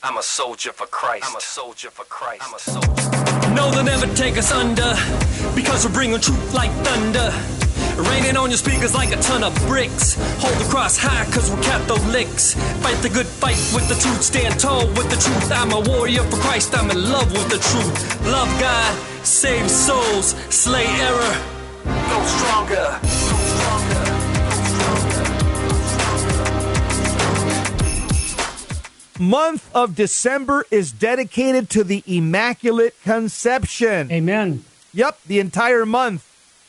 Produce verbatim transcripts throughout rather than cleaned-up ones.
I'm a soldier for Christ. I'm a soldier for Christ. I'm a soldier. No, they'll never take us under, because we're bringing truth like thunder. Raining on your speakers like a ton of bricks. Hold the cross high, cause we're Catholics. Fight the good fight with the truth. Stand tall with the truth. I'm a warrior for Christ. I'm in love with the truth. Love God, save souls, slay error. Go stronger. Go stronger. Month of December is dedicated to the Immaculate Conception. Amen. Yep, the entire month.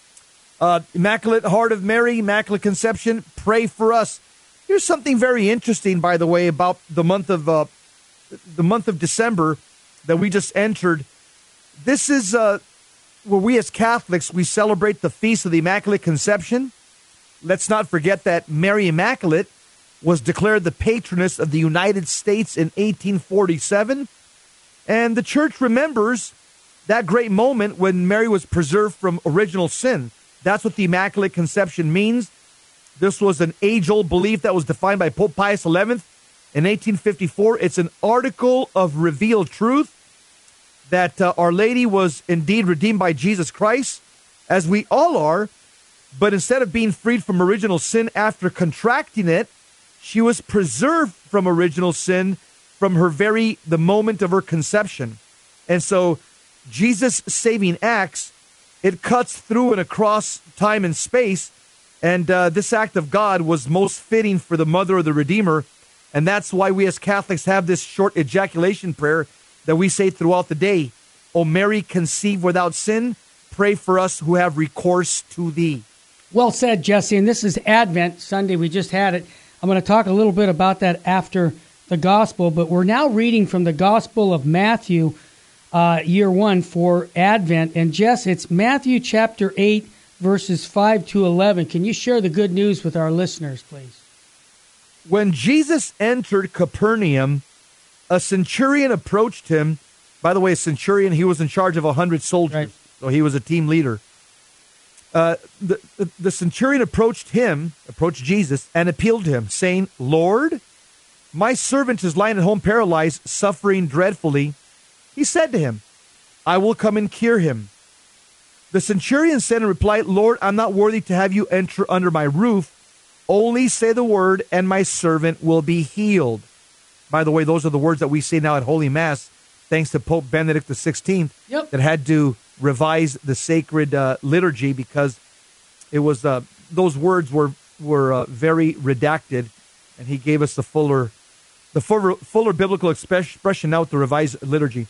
Uh, Immaculate Heart of Mary, Immaculate Conception, pray for us. Here's something very interesting, by the way, about the month of uh, the month of December that we just entered. This is uh, where we as Catholics, we celebrate the Feast of the Immaculate Conception. Let's not forget that Mary Immaculate was declared the patroness of the United States in eighteen forty-seven. And the Church remembers that great moment when Mary was preserved from original sin. That's what the Immaculate Conception means. This was an age-old belief that was defined by Pope Pius the eleventh in eighteen fifty-four. It's an article of revealed truth that uh, Our Lady was indeed redeemed by Jesus Christ, as we all are. But instead of being freed from original sin after contracting it, she was preserved from original sin from her very, the moment of her conception. And so Jesus' saving acts, it cuts through and across time and space. And uh, this act of God was most fitting for the mother of the Redeemer. And that's why we as Catholics have this short ejaculation prayer that we say throughout the day. O Mary, conceived without sin, pray for us who have recourse to thee. Well said, Jesse. And this is Advent Sunday. We just had it. I'm going to talk a little bit about that after the gospel. But we're now reading from the Gospel of Matthew, Uh, year one for Advent. And Jess, it's Matthew chapter eight, verses five to eleven. Can you share the good news with our listeners, please? When Jesus entered Capernaum, a centurion approached him. By the way, a centurion, he was in charge of a hundred soldiers. Right. So he was a team leader. Uh, the, the, the centurion approached him, approached Jesus, and appealed to him, saying, Lord, my servant is lying at home paralyzed, suffering dreadfully. He said to him, I will come and cure him. The centurion said in reply, Lord, I'm not worthy to have you enter under my roof. Only say the word, and my servant will be healed. By the way, those are the words that we say now at Holy Mass, thanks to Pope Benedict the sixteenth, yep. that had to revise the sacred uh, liturgy because it was uh, those words were were uh, very redacted, and he gave us the fuller, the fuller, fuller biblical expression now with the revised liturgy.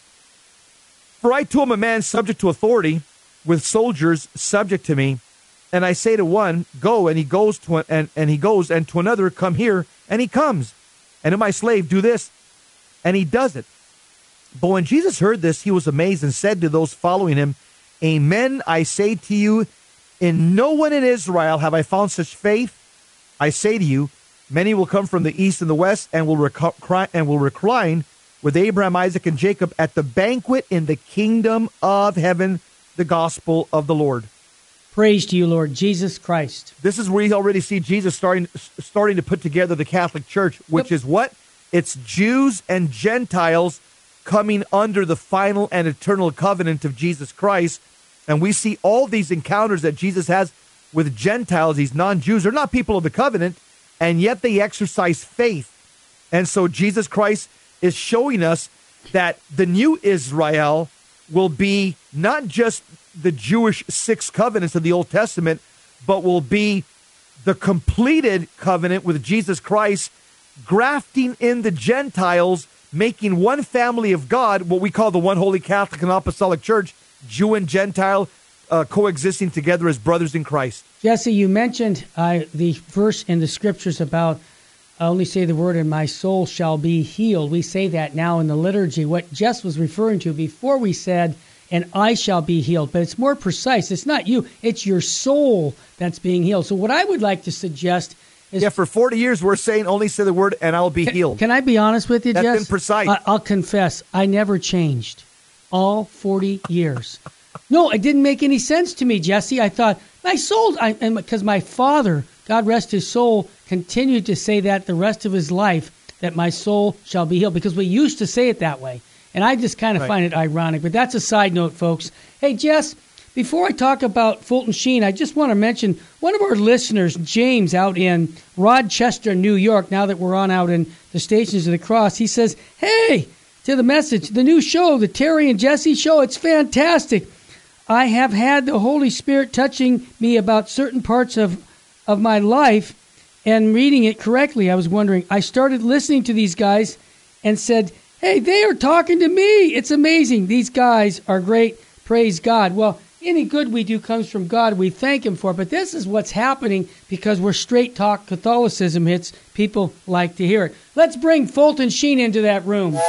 For I too am a man subject to authority, with soldiers subject to me, and I say to one, go, and he goes to an, and, and he goes, and to another, come here, and he comes, and to my slave, do this, and he does it. But when Jesus heard this, he was amazed and said to those following him, Amen, I say to you, in no one in Israel have I found such faith. I say to you, many will come from the east and the west, and will recline, and will recline with Abraham, Isaac, and Jacob at the banquet in the kingdom of heaven, the gospel of the Lord. Praise to you, Lord Jesus Christ. This is where you already see Jesus starting starting to put together the Catholic Church, which yep. is what? It's Jews and Gentiles coming under the final and eternal covenant of Jesus Christ. And we see all these encounters that Jesus has with Gentiles, these non-Jews. They're not people of the covenant, and yet they exercise faith. And so Jesus Christ is showing us that the new Israel will be not just the Jewish six covenants of the Old Testament, but will be the completed covenant with Jesus Christ, grafting in the Gentiles, making one family of God, what we call the one holy Catholic and Apostolic Church, Jew and Gentile, uh, coexisting together as brothers in Christ. Jesse, you mentioned uh, the verse in the scriptures about I only say the word and my soul shall be healed. We say that now in the liturgy. What Jess was referring to before, we said, and I shall be healed. But it's more precise. It's not you. It's your soul that's being healed. So what I would like to suggest is... Yeah, for forty years we're saying only say the word and I'll be can, healed. Can I be honest with you, That's Jess? That's been precise. I, I'll confess, I never changed all forty years. No, it didn't make any sense to me, Jesse. I thought, my soul, I, and because my father, God rest his soul, continued to say that the rest of his life. that my soul shall be healed, because we used to say it that way. And I just kind of Right. find it ironic. But that's a side note, folks. Hey, Jess, before I talk about Fulton Sheen, I just want to mention one of our listeners, James, out in Rochester, New York, now that we're on out in the Stations of the Cross, he says, hey, to the message, the new show, the Terry and Jesse show, it's fantastic. I have had the Holy Spirit touching me about certain parts of, of my life and reading it correctly. I was wondering, I started listening to these guys and said, hey, they are talking to me. It's amazing. These guys are great. Praise God. Well, any good we do comes from God. We thank Him for it. But this is what's happening because we're straight talk Catholicism hits. People like to hear it. Let's bring Fulton Sheen into that room.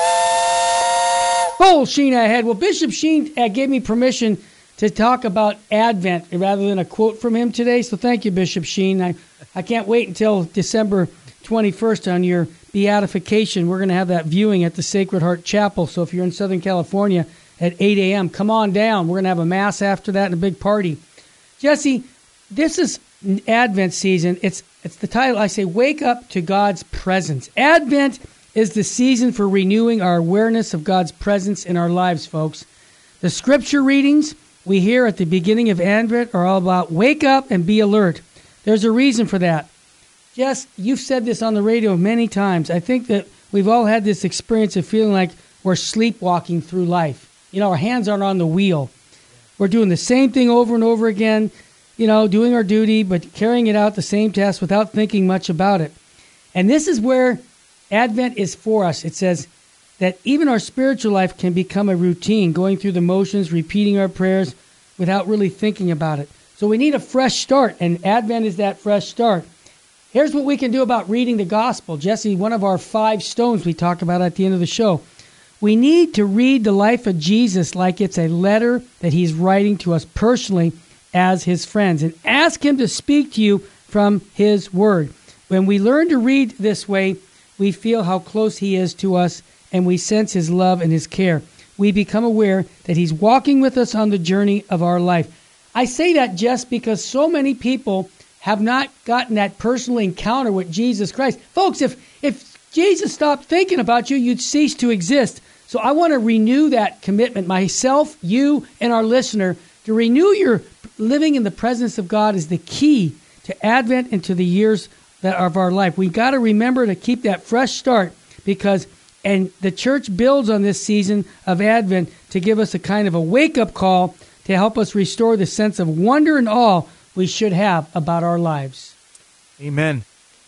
Full Sheen ahead. Well, Bishop Sheen uh, gave me permission to talk about Advent rather than a quote from him today. So thank you, Bishop Sheen. I, I can't wait until December twenty-first on your beatification. We're going to have that viewing at the Sacred Heart Chapel. So if you're in Southern California at eight a.m., come on down. We're going to have a mass after that and a big party. Jesse, this is Advent season. It's it's the title. I say, wake up to God's presence. Advent is the season for renewing our awareness of God's presence in our lives, folks. The scripture readings we hear at the beginning of Advent are all about wake up and be alert. There's a reason for that. Jess, you've said this on the radio many times. I think that we've all had this experience of feeling like we're sleepwalking through life. You know, our hands aren't on the wheel. We're doing the same thing over and over again, you know, doing our duty, but carrying it out the same task without thinking much about it. And this is where Advent is for us. It says that even our spiritual life can become a routine, going through the motions, repeating our prayers without really thinking about it. So we need a fresh start, and Advent is that fresh start. Here's what we can do about reading the gospel. Jesse, one of our five stones we talk about at the end of the show. We need to read the life of Jesus like it's a letter that he's writing to us personally as his friends, and ask him to speak to you from his word. When we learn to read this way, we feel how close he is to us, and we sense his love and his care. We become aware that he's walking with us on the journey of our life. I say that just because so many people have not gotten that personal encounter with Jesus Christ. Folks, if if Jesus stopped thinking about you, you'd cease to exist. So I want to renew that commitment, myself, you, and our listener, to renew your living in the presence of God is the key to Advent and to the years that of our life. We've got to remember to keep that fresh start because, and the church builds on this season of Advent to give us a kind of a wake-up call to help us restore the sense of wonder and awe we should have about our lives. Amen.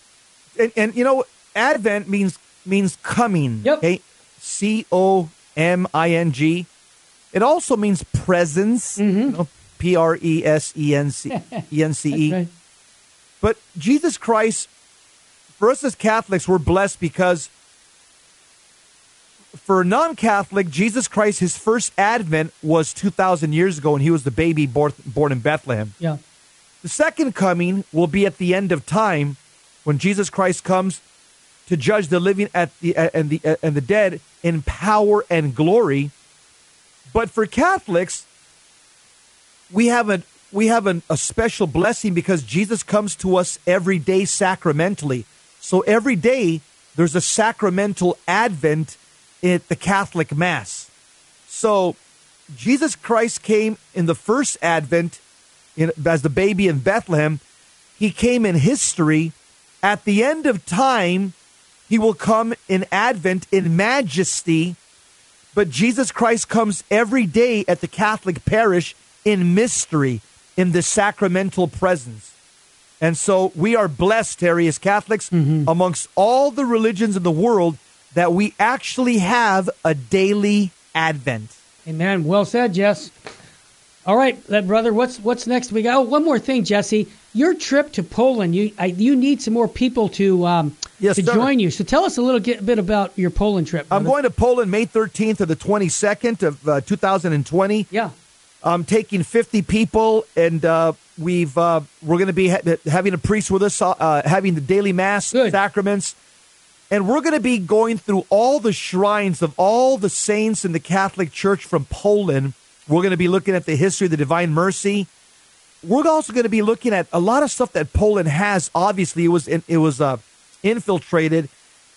And, and you know, Advent means means coming. Yep. Okay? C O M I N G. It also means presence. Mm-hmm. You know, P R E S E N C E N C E. Right. But Jesus Christ, for us as Catholics, we're blessed because for a non-Catholic, Jesus Christ, his first Advent was two thousand years ago, and he was the baby born, born in Bethlehem. Yeah. The second coming will be at the end of time when Jesus Christ comes to judge the living at the uh, and the uh, and the dead in power and glory. But for Catholics, we have a we have an, a special blessing because Jesus comes to us every day sacramentally. So every day there's a sacramental Advent at the Catholic Mass. So Jesus Christ came in the first Advent in, as the baby in Bethlehem. He came in history. At the end of time, he will come in Advent in majesty. But Jesus Christ comes every day at the Catholic parish in mystery, in the sacramental presence. And so we are blessed, Terry, as Catholics, mm-hmm. amongst all the religions in the world, that we actually have a daily Advent. Amen. Well said, Jess. All right, brother, what's what's next? We got oh, one more thing, Jesse. Your trip to Poland, you I, you need some more people to um, yes, to sir. join you. So tell us a little get, bit about your Poland trip. Brother. I'm going to Poland May thirteenth to the twenty-second of uh, two thousand twenty. Yeah. I'm taking fifty people, and uh, we've uh, we're going to be ha- having a priest with us, uh, having the daily mass, Good. sacraments, and we're going to be going through all the shrines of all the saints in the Catholic Church from Poland. We're going to be looking at the history of the Divine Mercy. We're also going to be looking at a lot of stuff that Poland has. Obviously, it was in, it was uh, infiltrated,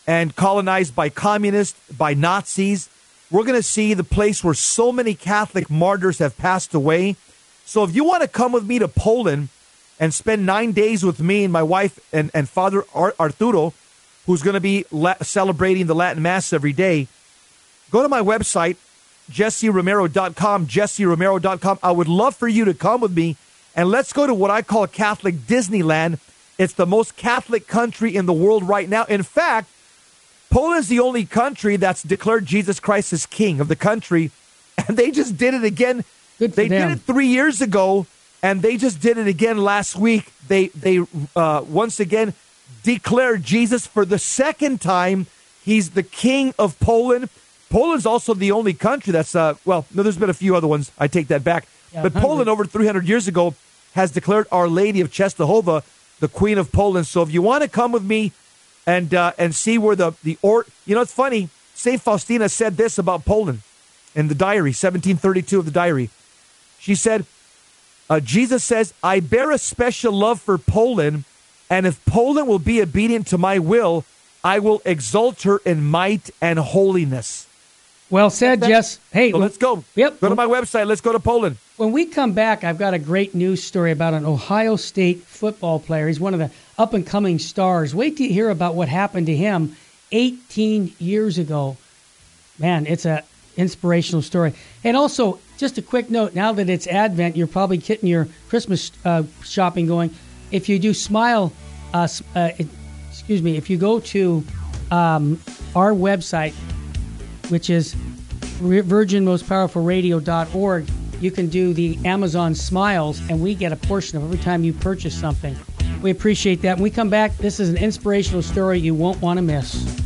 and colonized by communists, by Nazis. We're going to see the place where so many Catholic martyrs have passed away. So if you want to come with me to Poland and spend nine days with me and my wife and, and Father Ar- Arturo, who's going to be la- celebrating the Latin Mass every day, go to my website, jesse romero dot com, jesse romero dot com. I would love for you to come with me, and let's go to what I call Catholic Disneyland. It's the most Catholic country in the world right now. In fact, Poland is the only country that's declared Jesus Christ as king of the country, and they just did it again. Good for they them. did it three years ago, and they just did it again last week. They they uh, once again declared Jesus for the second time. He's the king of Poland. Poland's also the only country that's, uh, well, no, there's been a few other ones. I take that back. Yeah, but Poland over three hundred years ago has declared Our Lady of Czestochowa the Queen of Poland. So if you want to come with me and uh, and see where the, the or, you know, it's funny. Saint Faustina said this about Poland in the diary, seventeen thirty-two of the diary. She said, uh, Jesus says, I bear a special love for Poland, and if Poland will be obedient to my will, I will exalt her in might and holiness. Well said, Jess. Hey, so let's go. Yep. Go to my website. Let's go to Poland. When we come back, I've got a great news story about an Ohio State football player. He's one of the up-and-coming stars. Wait till you hear about what happened to him eighteen years ago. Man, it's an inspirational story. And also, just a quick note, now that it's Advent, you're probably getting your Christmas uh, shopping going. If you do Smile, uh, uh, excuse me, if you go to um, our website, which is virgin most powerful radio dot org, you can do the Amazon Smiles, and we get a portion of every time you purchase something. We appreciate that. When we come back, this is an inspirational story you won't want to miss.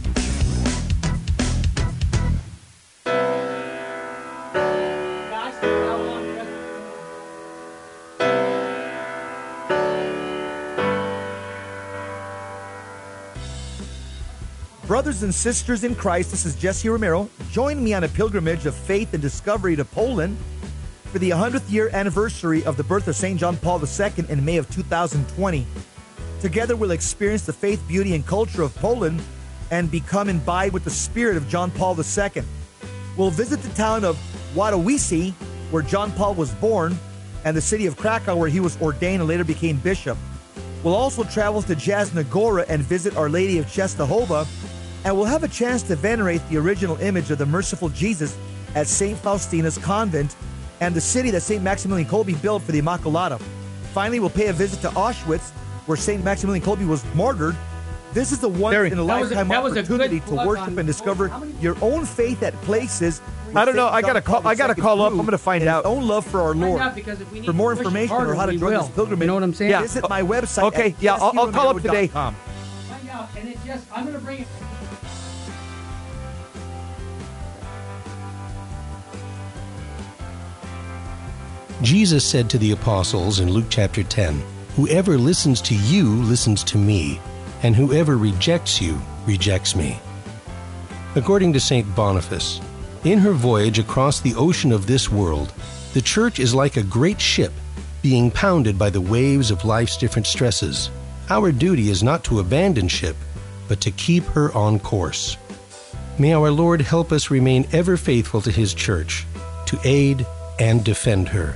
Brothers and sisters in Christ, this is Jesse Romero. Join me on a pilgrimage of faith and discovery to Poland for the one hundredth year anniversary of the birth of Saint John Paul the Second in May of two thousand twenty. Together we'll experience the faith, beauty, and culture of Poland and become imbibed with the spirit of John Paul the Second. We'll visit the town of Wadowice, where John Paul was born, and the city of Krakow, where he was ordained and later became bishop. We'll also travel to Jasna Gora and visit Our Lady of Czestochowa, and we'll have a chance to venerate the original image of the merciful Jesus at Saint Faustina's convent and the city that Saint Maximilian Kolbe built for the Immaculata. Finally, we'll pay a visit to Auschwitz, where Saint Maximilian Kolbe was martyred. This is a once-in-a-lifetime opportunity to worship and discover your own faith at places. I don't know. I gotta call. I gotta call up. I'm gonna find out. Own love for our Lord. For more information or how to join this pilgrimage, you know what I'm saying? Yeah. Visit my website. Okay. At Yeah. I'll, I'll call up today. Find out, and it just. I'm gonna bring it. Jesus said to the apostles in Luke chapter ten, "Whoever listens to you listens to me, and whoever rejects you rejects me." According to Saint Boniface, in her voyage across the ocean of this world, the Church is like a great ship being pounded by the waves of life's different stresses. Our duty is not to abandon ship, but to keep her on course. May our Lord help us remain ever faithful to His Church, to aid and defend her.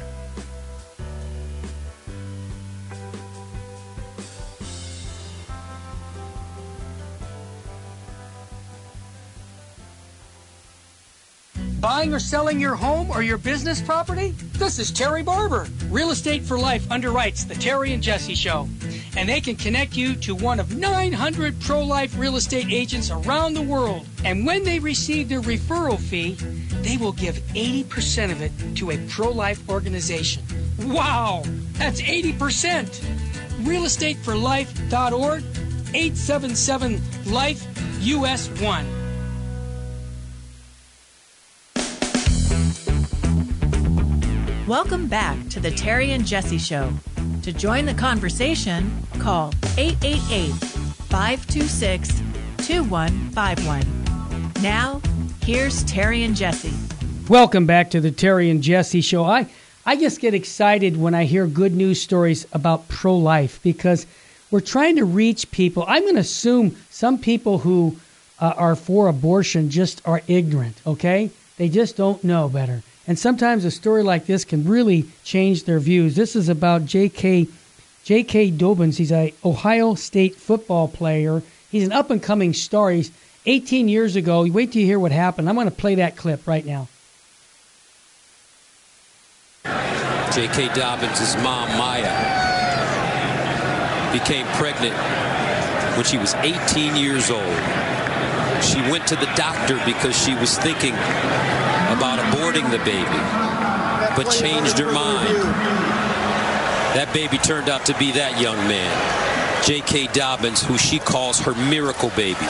Buying or selling your home or your business property? This is Terry Barber. Real Estate for Life underwrites the Terry and Jesse Show. And they can connect you to one of nine hundred pro-life real estate agents around the world. And when they receive their referral fee, they will give eighty percent of it to a pro-life organization. Wow! That's eighty percent! real estate for life dot org, eight seven seven life U S one. Welcome back to the Terry and Jesse Show. To join the conversation, call eight eight eight, five two six, two one five one. Now, here's Terry and Jesse. Welcome back to the Terry and Jesse Show. I, I just get excited when I hear good news stories about pro-life because we're trying to reach people. I'm going to assume some people who uh, are for abortion just are ignorant, okay? They just don't know better. And sometimes a story like this can really change their views. This is about J K J K Dobbins. He's a Ohio State football player. He's an up-and-coming star. He's eighteen years ago. Wait till you hear what happened. I'm going to play that clip right now. J K Dobbins' mom, Maya, became pregnant when she was eighteen years old. She went to the doctor because she was thinking about aborting the baby, but changed her mind. That baby turned out to be that young man, J K Dobbins, who she calls her miracle baby.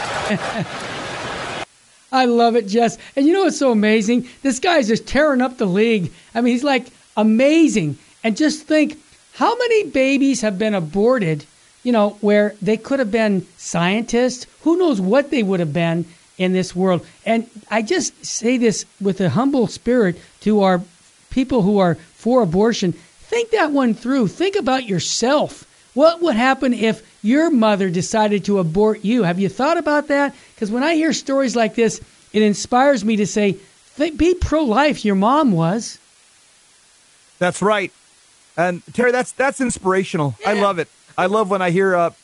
I love it, Jess. And you know what's so amazing? This guy's just tearing up the league. I mean, he's like amazing. And just think, how many babies have been aborted, you know, where they could have been scientists? Who knows what they would have been in this world? And I just say this with a humble spirit to our people who are for abortion. Think that one through. Think about yourself. What would happen if your mother decided to abort you? Have you thought about that? Because when I hear stories like this, it inspires me to say, th- be pro-life. Your mom was. That's right. And Terry, that's that's inspirational. Yeah. I love it. I love when I hear uh,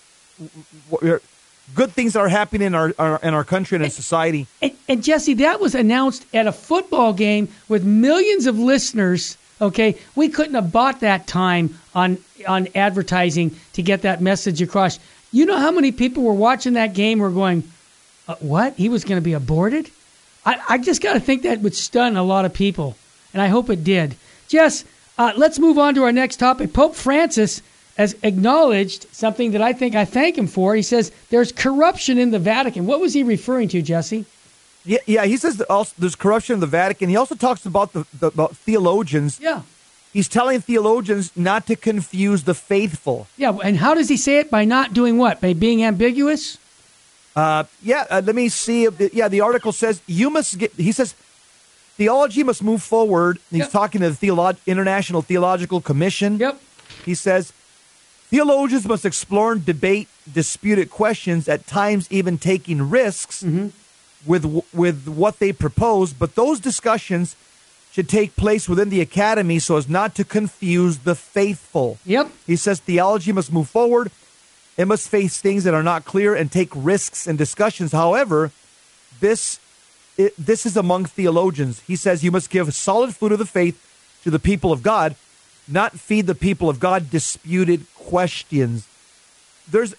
w- good things that are happening in our, our in our country and in society. And, and Jesse, that was announced at a football game with millions of listeners. Okay, we couldn't have bought that time on on advertising to get that message across. You know how many people were watching that game were going, uh, what? He was going to be aborted? I, I just got to think that would stun a lot of people, and I hope it did. Jess, uh, let's move on to our next topic. Pope Francis has acknowledged something that I think I thank him for. He says there's corruption in the Vatican. What was he referring to, Jesse? Yeah, yeah. He says that also there's corruption in the Vatican. He also talks about the, the about theologians. Yeah. He's telling theologians not to confuse the faithful. Yeah, and how does he say it? By not doing what? By being ambiguous? Uh, yeah, uh, let me see. Yeah, the article says you must get, he says, theology must move forward. He's yep. talking to the Theolo- International Theological Commission. Yep. He says, theologians must explore and debate disputed questions, at times even taking risks mm-hmm. with with what they propose, but those discussions should take place within the academy so as not to confuse the faithful. Yep. He says theology must move forward. It must face things that are not clear and take risks in discussions. However, this it, this is among theologians. He says you must give solid food of the faith to the people of God, not feed the people of God disputed questions. There's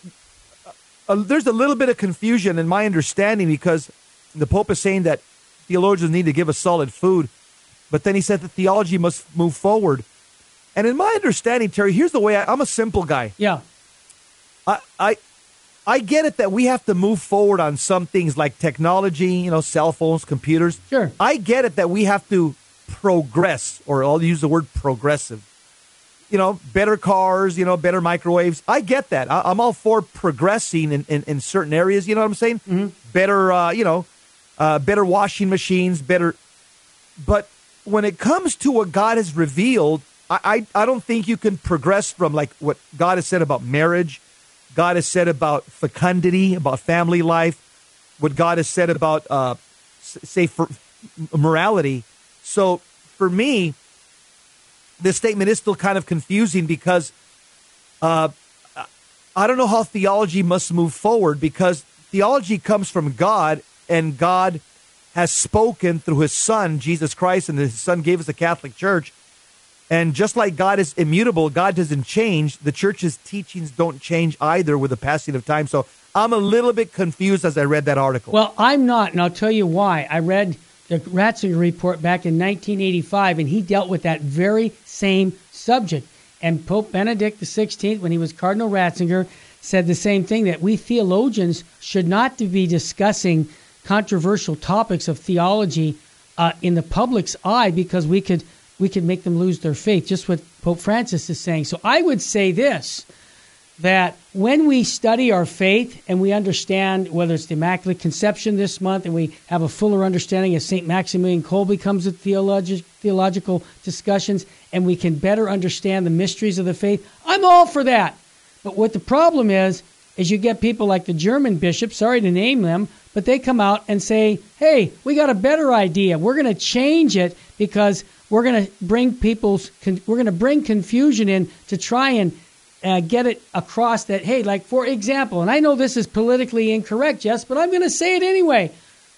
a, there's a little bit of confusion in my understanding because the Pope is saying that theologians need to give us solid food. But then he said that theology must move forward. And in my understanding, Terry, here's the way I, I'm a simple guy. Yeah. I, I I get it that we have to move forward on some things like technology, you know, cell phones, computers. Sure. I get it that we have to progress, or I'll use the word progressive. You know, better cars, you know, better microwaves. I get that. I, I'm all for progressing in, in, in certain areas, you know what I'm saying? Mm-hmm. Better, uh, you know, uh, better washing machines, better. But when it comes to what God has revealed, I, I I don't think you can progress from like what God has said about marriage, God has said about fecundity, about family life, what God has said about, uh, say, for morality. So for me, this statement is still kind of confusing because uh, I don't know how theology must move forward, because theology comes from God, and God has spoken through his Son, Jesus Christ, and his Son gave us a Catholic Church. And just like God is immutable, God doesn't change. The church's teachings don't change either with the passing of time. So I'm a little bit confused as I read that article. Well, I'm not, and I'll tell you why. I read the Ratzinger report back in nineteen eighty-five, and he dealt with that very same subject. And Pope Benedict the sixteenth, when he was Cardinal Ratzinger, said the same thing, that we theologians should not be discussing controversial topics of theology uh, in the public's eye, because we could we could make them lose their faith, just what Pope Francis is saying. So I would say this, that when we study our faith and we understand whether it's the Immaculate Conception this month, and we have a fuller understanding as Saint Maximilian Kolbe comes with theologi- theological discussions, and we can better understand the mysteries of the faith, I'm all for that. But what the problem is, is you get people like the German bishop, sorry to name them, but they come out and say, hey, we got a better idea. We're going to change it because we're going to bring people's, we're going to bring confusion in to try and uh, get it across that, hey, like, for example, and I know this is politically incorrect, Jess, but I'm going to say it anyway.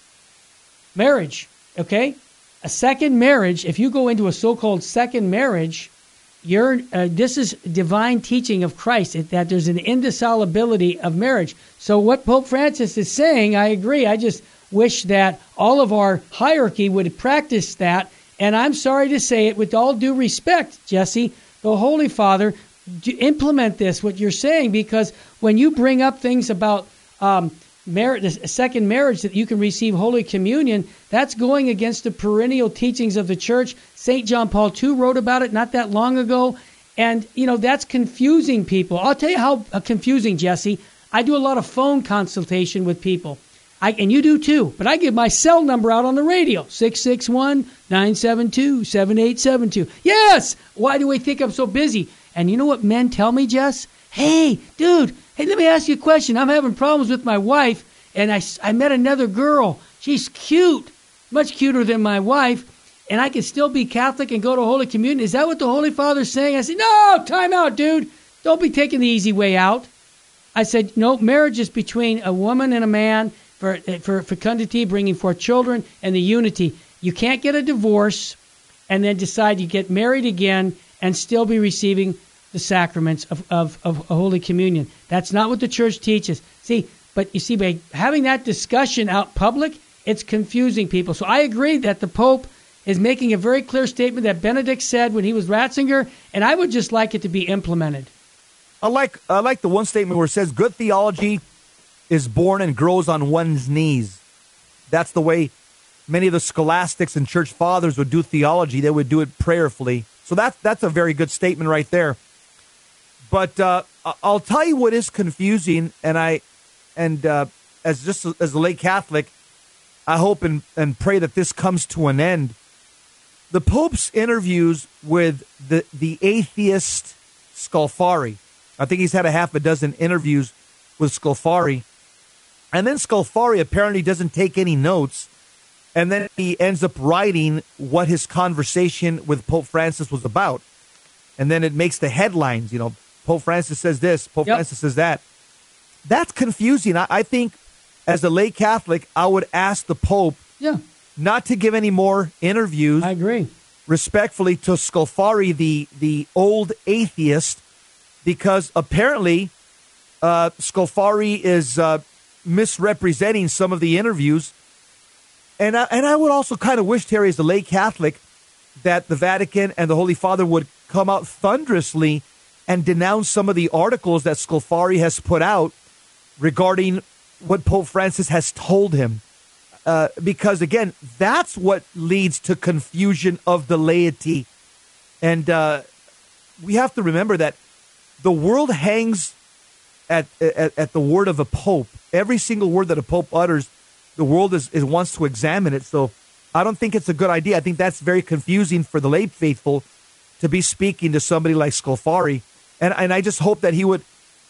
Marriage, okay? A second marriage, if you go into a so-called second marriage, you're, uh, this is divine teaching of Christ, it, that there's an indissolubility of marriage. So what Pope Francis is saying, I agree. I just wish that all of our hierarchy would practice that. And I'm sorry to say it, with all due respect, Jesse, the Holy Father, implement this, what you're saying, because when you bring up things about um, marriage, a second marriage, that you can receive Holy Communion, that's going against the perennial teachings of the Church. Saint John Paul the Second wrote about it not that long ago. And, you know, that's confusing people. I'll tell you how uh, confusing, Jesse. I do a lot of phone consultation with people. I, and you do too. But I give my cell number out on the radio, six six one, nine seven two, seven eight seven two. Yes! Why do we think I'm so busy? And you know what men tell me, Jess? Hey, dude, hey, let me ask you a question. I'm having problems with my wife, and I, I met another girl. She's cute, much cuter than my wife, and I can still be Catholic and go to Holy Communion. Is that what the Holy Father's saying? I said, no, time out, dude. Don't be taking the easy way out. I said, no, marriage is between a woman and a man for, for fecundity, bringing forth children, and the unity. You can't get a divorce and then decide you get married again and still be receiving the sacraments of, of, of Holy Communion. That's not what the Church teaches. See, but you see, by having that discussion out public, it's confusing people. So I agree that the Pope is making a very clear statement that Benedict said when he was Ratzinger, and I would just like it to be implemented. I like I like the one statement where it says, good theology is born and grows on one's knees. That's the way many of the scholastics and church fathers would do theology. They would do it prayerfully. So that's, that's a very good statement right there. But uh, I'll tell you what is confusing, and I, and uh, as just as a lay Catholic, I hope and, and pray that this comes to an end. The Pope's interviews with the, the atheist Scalfari. I think he's had a half a dozen interviews with Scalfari. And then Scalfari apparently doesn't take any notes. And then he ends up writing what his conversation with Pope Francis was about. And then it makes the headlines, you know, Pope Francis says this, Pope yep. Francis says that. That's confusing. I, I think as a lay Catholic, I would ask the Pope yeah. not to give any more interviews. I agree. Respectfully to Scalfari, the, the old atheist, because apparently uh, Scalfari is uh, misrepresenting some of the interviews. And I, and I would also kind of wish, Terry, as a lay Catholic, that the Vatican and the Holy Father would come out thunderously and denounce some of the articles that Scalfari has put out regarding what Pope Francis has told him. Uh, because, again, that's what leads to confusion of the laity. And uh, we have to remember that the world hangs at, at, at the word of a pope. Every single word that a pope utters, the world is, is wants to examine it. So I don't think it's a good idea. I think that's very confusing for the lay faithful to be speaking to somebody like Scalfari. And and I just hope that he would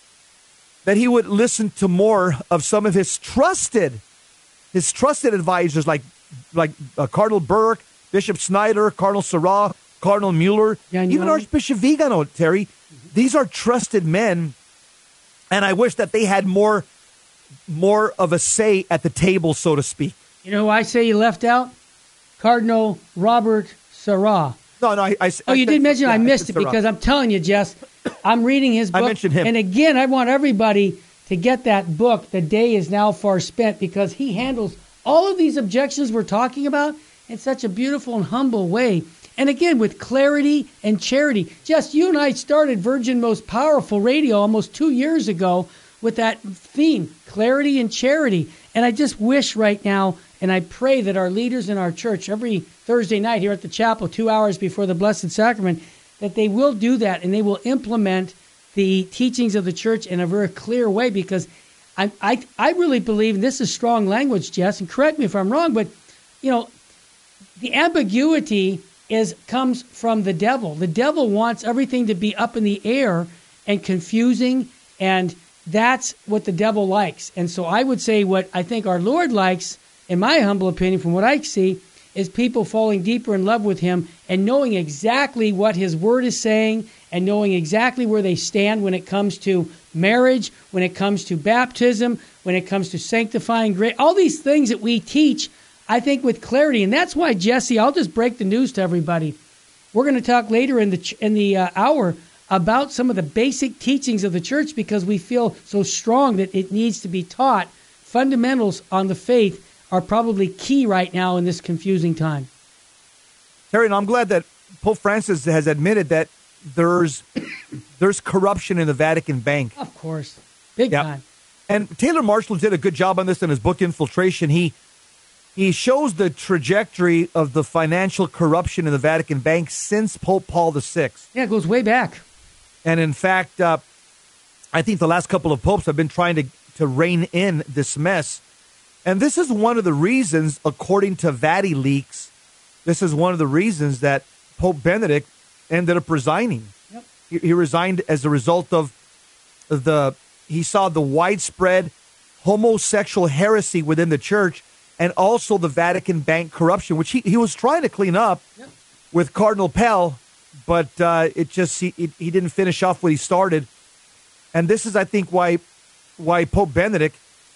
that he would listen to more of some of his trusted his trusted advisors like like uh, Cardinal Burke, Bishop Snyder, Cardinal Sarah, Cardinal Mueller, yeah, even know. Archbishop Vigano, Terry. Mm-hmm. These are trusted men, and I wish that they had more more of a say at the table, so to speak. You know who I say you left out? Cardinal Robert Sarah. No, no, I. I oh, I you said, did mention yeah, I missed I it because I'm telling you, Jess, I'm reading his book. I mentioned him. And again, I want everybody to get that book, The Day Is Now Far Spent, because he handles all of these objections we're talking about in such a beautiful and humble way. And again, with clarity and charity. Jess, you and I started Virgin Most Powerful Radio almost two years ago with that theme, clarity and charity. And I just wish right now, and I pray that our leaders in our church, every Thursday night here at the chapel, two hours before the Blessed Sacrament, that they will do that and they will implement the teachings of the church in a very clear way, because I, I, I really believe, and this is strong language, Jess, and correct me if I'm wrong, but, you know, the ambiguity is comes from the devil. The devil wants everything to be up in the air and confusing and that's what the devil likes. And so I would say what I think our Lord likes, in my humble opinion, from what I see, is people falling deeper in love with him and knowing exactly what his word is saying and knowing exactly where they stand when it comes to marriage, when it comes to baptism, when it comes to sanctifying grace, all these things that we teach, I think, with clarity. And that's why, Jesse, I'll just break the news to everybody. We're going to talk later in the ch- in the uh, hour about some of the basic teachings of the church because we feel so strong that it needs to be taught. Fundamentals on the faith are probably key right now in this confusing time. Terry, and I'm glad that Pope Francis has admitted that there's there's corruption in the Vatican Bank. Of course. Big yeah. time. And Taylor Marshall did a good job on this in his book, Infiltration. He he shows the trajectory of the financial corruption in the Vatican Bank since Pope Paul the Sixth. Yeah, it goes way back. And in fact, uh, I think the last couple of popes have been trying to, to rein in this mess. And this is one of the reasons, according to VatiLeaks, this is one of the reasons that Pope Benedict ended up resigning. Yep. He, he resigned as a result of the, he saw the widespread homosexual heresy within the church and also the Vatican Bank corruption, which he, he was trying to clean up yep. with Cardinal Pell, but uh, it just, he, it, he didn't finish off what he started. And this is, I think, why why Pope Benedict,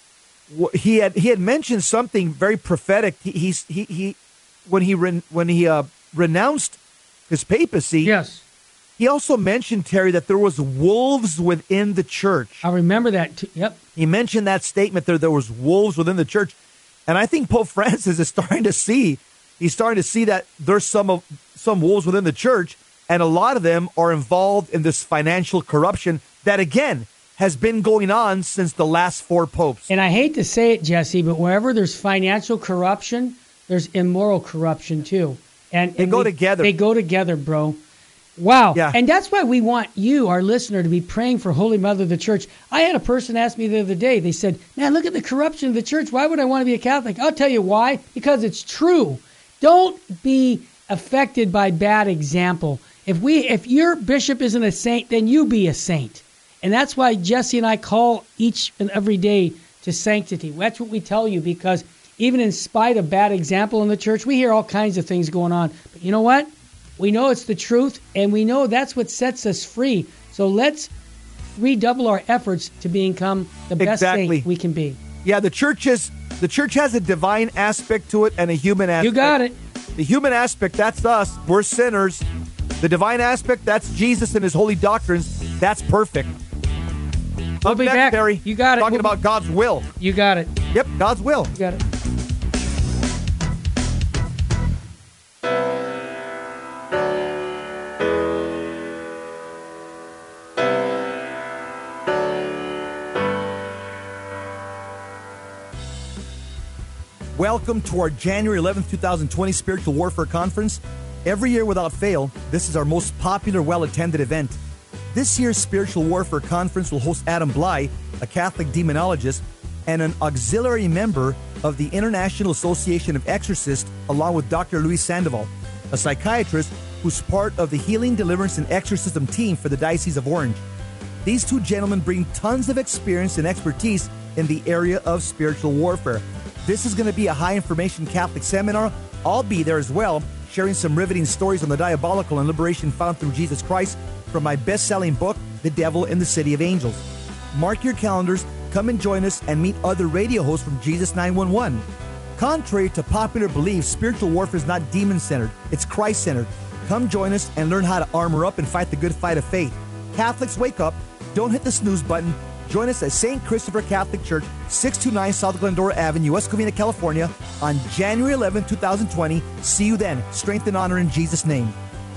he had he had mentioned something very prophetic. He he he, he when he re, when he uh, renounced his papacy. Yes, he also mentioned, Terry, that there was wolves within the church. I remember that too. Yep, he mentioned that statement there. There was wolves within the church, and I think Pope Francis is starting to see. He's starting to see that there's some of some wolves within the church, and a lot of them are involved in this financial corruption that, again, has been going on since the last four popes. And I hate to say it, Jesse, but wherever there's financial corruption, there's immoral corruption too. And they and go we, together. They go together, bro. Wow. Yeah. And that's why we want you, our listener, to be praying for Holy Mother of the Church. I had a person ask me the other day, they said, man, look at the corruption of the church. Why would I want to be a Catholic? I'll tell you why. Because it's true. Don't be affected by bad example. If we, if your bishop isn't a saint, then you be a saint. And that's why Jesse and I call each and every day to sanctity. That's what we tell you, because even in spite of bad example in the church, we hear all kinds of things going on. But you know what? We know it's the truth, and we know that's what sets us free. So let's redouble our efforts to become the best exactly. saint we can be. Yeah, the church is the church has a divine aspect to it and a human aspect. You got it. The human aspect, that's us. We're sinners. The divine aspect, that's Jesus and his holy doctrines. That's perfect. We'll Up be next, back. Terry, You got it. Talking We'll about be- God's will. You got it. Yep, God's will. You got it. Welcome to our January eleventh, twenty twenty Spiritual Warfare Conference. Every year without fail, this is our most popular, well-attended event. This year's Spiritual Warfare Conference will host Adam Bly, a Catholic demonologist, and an auxiliary member of the International Association of Exorcists, along with Doctor Luis Sandoval, a psychiatrist who's part of the Healing, Deliverance, and Exorcism team for the Diocese of Orange. These two gentlemen bring tons of experience and expertise in the area of spiritual warfare. This is going to be a high-information Catholic seminar. I'll be there as well, sharing some riveting stories on the diabolical and liberation found through Jesus Christ from my best-selling book, The Devil in the City of Angels. Mark your calendars, come and join us, and meet other radio hosts from Jesus nine one one. Contrary to popular belief, spiritual warfare is not demon-centered, it's Christ-centered. Come join us and learn how to armor up and fight the good fight of faith. Catholics, wake up. Don't hit the snooze button. Join us at Saint Christopher Catholic Church, six two nine South Glendora Avenue, West Covina, California, on January eleventh, twenty twenty. See you then. Strength and honor in Jesus' name.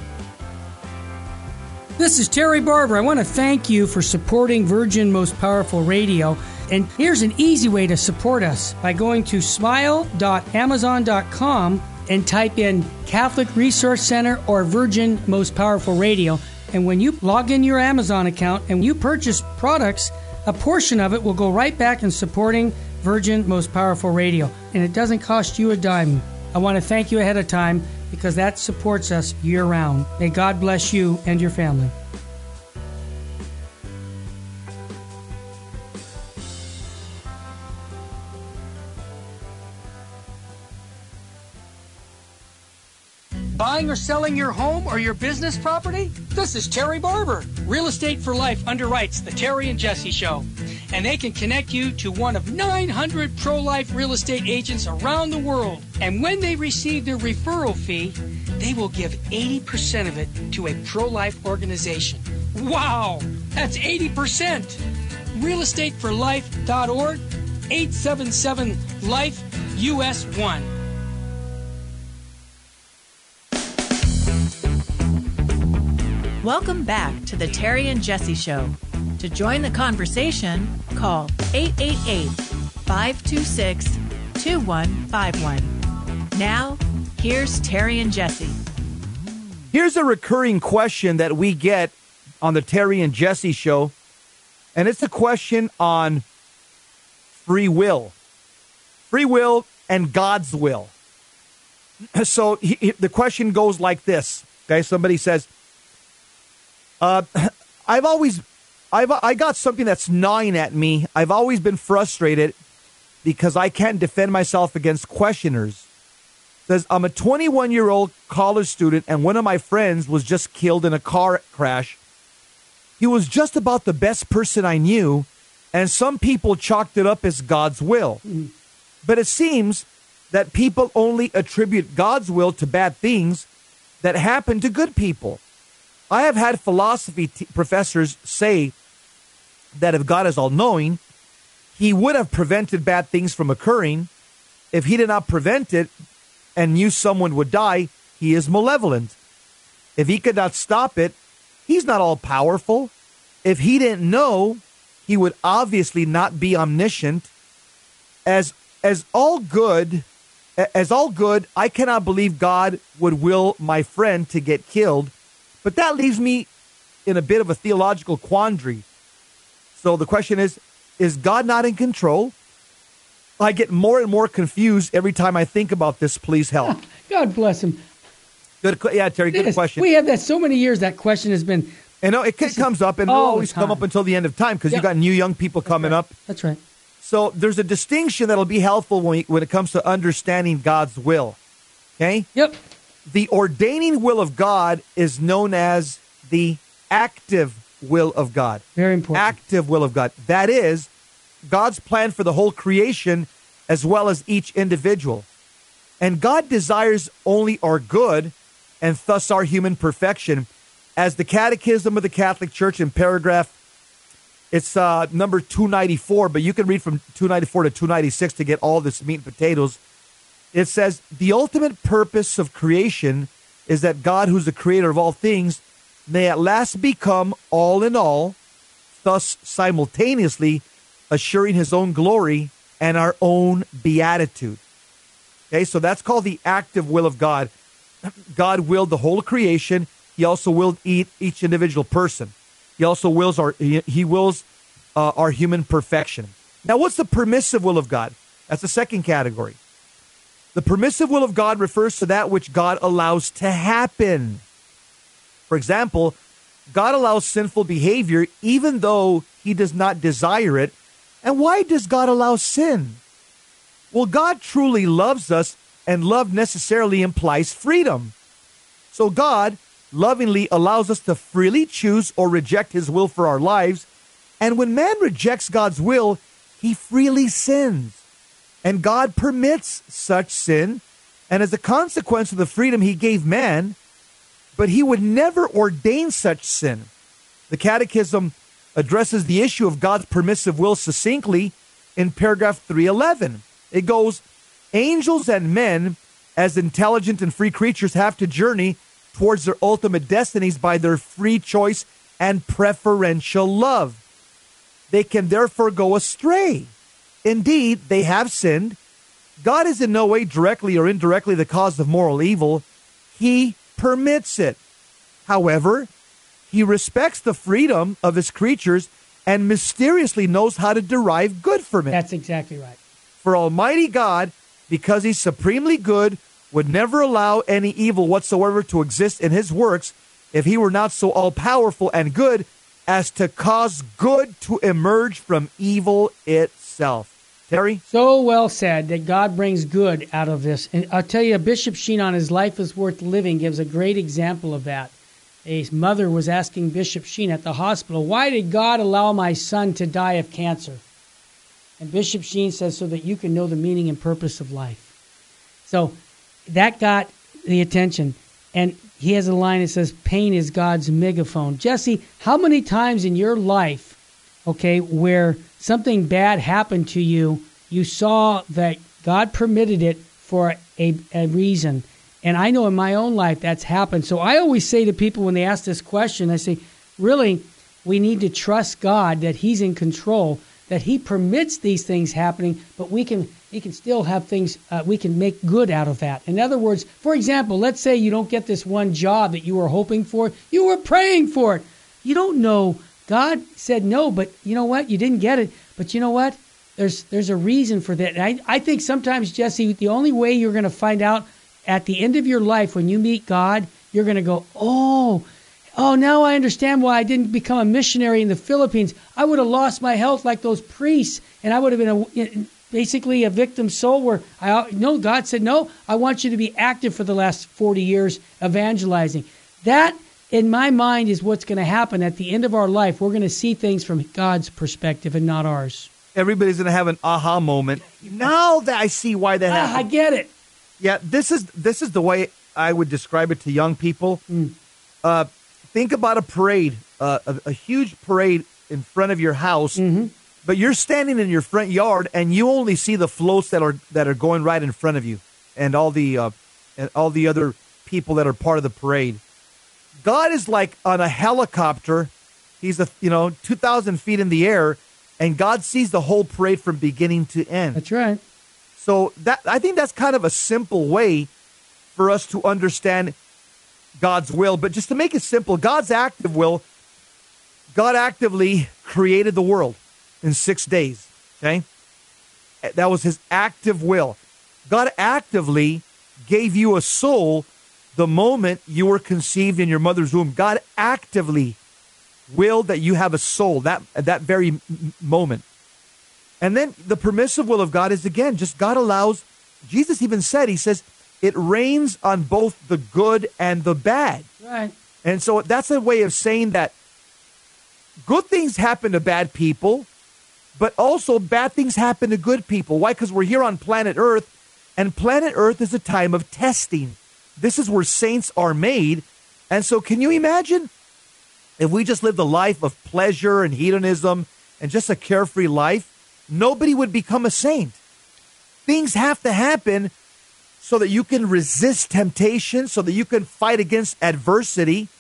This is Terry Barber. I want to thank you for supporting Virgin Most Powerful Radio. And here's an easy way to support us by going to smile dot amazon dot com and type in Catholic Resource Center or Virgin Most Powerful Radio. And when you log in your Amazon account and you purchase products, a portion of it will go right back in supporting Virgin Most Powerful Radio. And it doesn't cost you a dime. I want to thank you ahead of time because that supports us year-round. May God bless you and your family. Buying or selling your home or your business property? This is Terry Barber. Real Estate for Life underwrites the Terry and Jesse Show. And they can connect you to one of nine hundred pro-life real estate agents around the world. And when they receive their referral fee, they will give eighty percent of it to a pro-life organization. Wow! That's eighty percent! real estate for life dot org, eight seven seven life U S one. Welcome back to the Terry and Jesse Show. To join the conversation, call eight eight eight, five two six, two one five one. Now, here's Terry and Jesse. Here's a recurring question that we get on the Terry and Jesse Show, and it's a question on free will. Free will and God's will. So he, he, the question goes like this. Okay, somebody says, uh, I've always, I've, I got something that's gnawing at me. I've always been frustrated because I can't defend myself against questioners. Says, I'm a twenty-one-year-old college student, and one of my friends was just killed in a car crash. He was just about the best person I knew, and some people chalked it up as God's will. Mm. But it seems that people only attribute God's will to bad things that happen to good people. I have had philosophy t- professors say that if God is all-knowing, he would have prevented bad things from occurring. If he did not prevent it and knew someone would die, he is malevolent. If he could not stop it, he's not all-powerful. If he didn't know, he would obviously not be omniscient. As as all good, as all good, I cannot believe God would will my friend to get killed. But that leaves me in a bit of a theological quandary. So the question is, is God not in control? I get more and more confused every time I think about this. Please help. God bless him. Good, yeah, Terry, good yes, question. We have that so many years. That question has been. And no, it comes up, and it'll always come up until the end of time because yep. you got new young people That's coming right. up. That's right. So there's a distinction that'll be helpful when, we, when it comes to understanding God's will. Okay? Yep. The ordaining will of God is known as the active will of God. Very important. Active will of God. That is God's plan for the whole creation as well as each individual. And God desires only our good and thus our human perfection. As the Catechism of the Catholic Church in paragraph, it's uh, number two ninety-four, but you can read from two ninety-four to two ninety-six to get all this meat and potatoes. It says, the ultimate purpose of creation is that God, who's the creator of all things, may at last become all in all, thus simultaneously assuring his own glory and our own beatitude. Okay, so that's called the active will of God. God willed the whole creation. He also willed each individual person. He also wills our he wills uh, our human perfection. Now, what's the permissive will of God? That's the second category. The permissive will of God refers to that which God allows to happen. For example, God allows sinful behavior even though he does not desire it. And why does God allow sin? Well, God truly loves us, and love necessarily implies freedom. So God lovingly allows us to freely choose or reject his will for our lives. And when man rejects God's will, he freely sins. And God permits such sin. And as a consequence of the freedom he gave man, but he would never ordain such sin. The Catechism addresses the issue of God's permissive will succinctly in paragraph three eleven. It goes, angels and men, as intelligent and free creatures, have to journey towards their ultimate destinies by their free choice and preferential love. They can therefore go astray. Indeed, they have sinned. God is in no way directly or indirectly the cause of moral evil. He permits it. However, he respects the freedom of his creatures and mysteriously knows how to derive good from it. That's exactly right. For Almighty God, because he's supremely good, would never allow any evil whatsoever to exist in his works if he were not so all-powerful and good as to cause good to emerge from evil itself. Terry? So well said that God brings good out of this. And I'll tell you, Bishop Sheen on His Life is Worth Living gives a great example of that. A mother was asking Bishop Sheen at the hospital, why did God allow my son to die of cancer? And Bishop Sheen says, so that you can know the meaning and purpose of life. So that got the attention. And he has a line that says, pain is God's megaphone. Jesse, how many times in your life, okay, where something bad happened to you, you saw that God permitted it for a, a reason? And I know in my own life that's happened. So I always say to people when they ask this question, I say, really, we need to trust God that He's in control, that He permits these things happening, but we can He can still have things, uh, we can make good out of that. In other words, for example, let's say you don't get this one job that you were hoping for. You were praying for it. You don't know. God said no, but you know what? You didn't get it. But you know what? There's there's a reason for that. And I, I think sometimes, Jesse, the only way you're going to find out at the end of your life when you meet God, you're going to go, oh, oh, now I understand why I didn't become a missionary in the Philippines. I would have lost my health like those priests, and I would have been a, basically a victim soul where I no, God said, no, I want you to be active for the last forty years evangelizing. That, in my mind, is what's going to happen at the end of our life. We're going to see things from God's perspective and not ours. Everybody's going to have an aha moment. Now that I see why that ah, happened. I get it. Yeah, this is this is the way I would describe it to young people. Mm. Uh, think about a parade, uh, a, a huge parade in front of your house, mm-hmm. but you're standing in your front yard and you only see the floats that are that are going right in front of you, and all the uh, and all the other people that are part of the parade. God is like on a helicopter. He's a you know two thousand feet in the air, and God sees the whole parade from beginning to end. That's right. So that I think that's kind of a simple way for us to understand God's will. But just to make it simple, God's active will, God actively created the world in six days, okay? That was His active will. God actively gave you a soul the moment you were conceived in your mother's womb. God actively willed that you have a soul that at that very m- moment. And then the permissive will of God is, again, just God allows, Jesus even said, He says, it rains on both the good and the bad. Right. And so that's a way of saying that good things happen to bad people, but also bad things happen to good people. Why? Because we're here on planet Earth, and planet Earth is a time of testing. This is where saints are made. And so can you imagine if we just lived a life of pleasure and hedonism and just a carefree life? Nobody would become a saint. Things have to happen so that you can resist temptation, so that you can fight against adversity,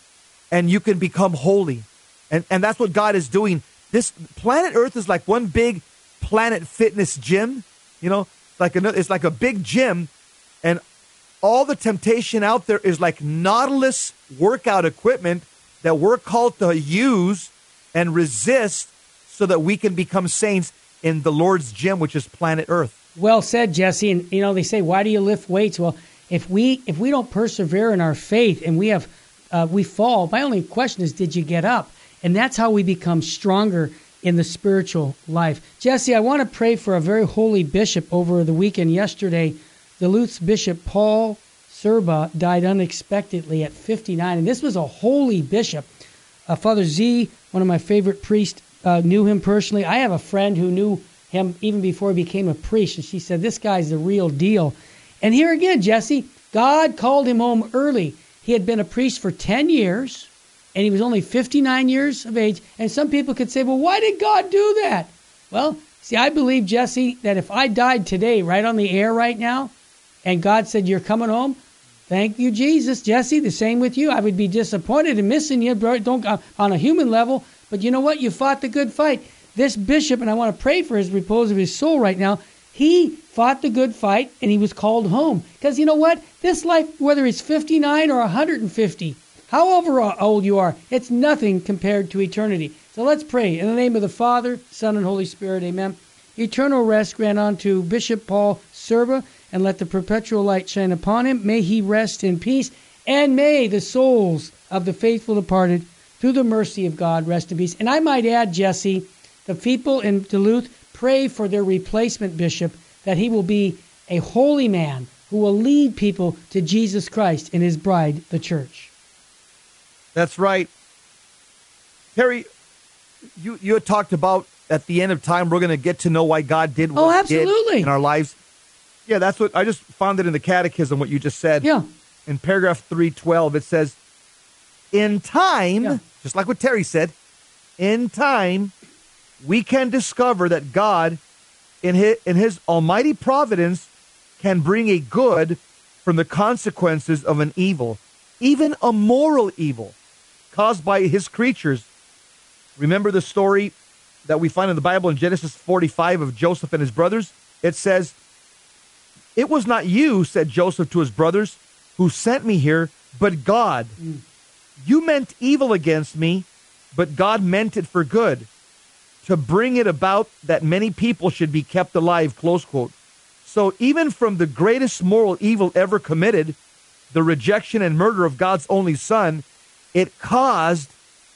and you can become holy. And and that's what God is doing. This planet Earth is like one big Planet Fitness gym. You know, like a, it's like a big gym, and all the temptation out there is like Nautilus workout equipment that we're called to use and resist so that we can become saints in the Lord's gym, which is planet Earth. Well said, Jesse. And, you know, they say, why do you lift weights? Well, if we if we don't persevere in our faith and we have uh, we fall, my only question is, did you get up? And that's how we become stronger in the spiritual life. Jesse, I want to pray for a very holy bishop over the weekend yesterday. Duluth's Bishop Paul Serba died unexpectedly at fifty-nine. And this was a holy bishop. Uh, Father Z, one of my favorite priests, uh, knew him personally. I have a friend who knew him even before he became a priest. And she said, this guy's the real deal. And here again, Jesse, God called him home early. He had been a priest for ten years, and he was only fifty-nine years of age. And some people could say, well, why did God do that? Well, see, I believe, Jesse, that if I died today, right on the air right now, and God said, you're coming home, thank you, Jesus. Jesse, the same with you. I would be disappointed in missing you, bro. Don't on a human level. But you know what? You fought the good fight. This bishop, and I want to pray for his repose of his soul right now, he fought the good fight, and he was called home. Because you know what? This life, whether it's fifty-nine or one hundred fifty, however old you are, it's nothing compared to eternity. So let's pray. In the name of the Father, Son, and Holy Spirit, amen. Eternal rest grant unto Bishop Paul Serba, and let the perpetual light shine upon him. May he rest in peace, and may the souls of the faithful departed, through the mercy of God, rest in peace. And I might add, Jesse, the people in Duluth, pray for their replacement bishop, that he will be a holy man who will lead people to Jesus Christ and his bride, the church. That's right. Terry, you, you had talked about at the end of time, we're going to get to know why God did what oh, he absolutely. did in our lives. Yeah, that's what I just found it in the catechism, what you just said. Yeah. In paragraph three twelve, it says, in time, Yeah. just like what Terry said, in time, we can discover that God, in his, in his almighty providence, can bring a good from the consequences of an evil, even a moral evil, caused by his creatures. Remember the story that we find in the Bible in Genesis forty-five of Joseph and his brothers? It says, it was not you, said Joseph to his brothers, who sent me here, but God. Mm. You meant evil against me, but God meant it for good, to bring it about that many people should be kept alive, close quote. So even from the greatest moral evil ever committed, the rejection and murder of God's only son, it caused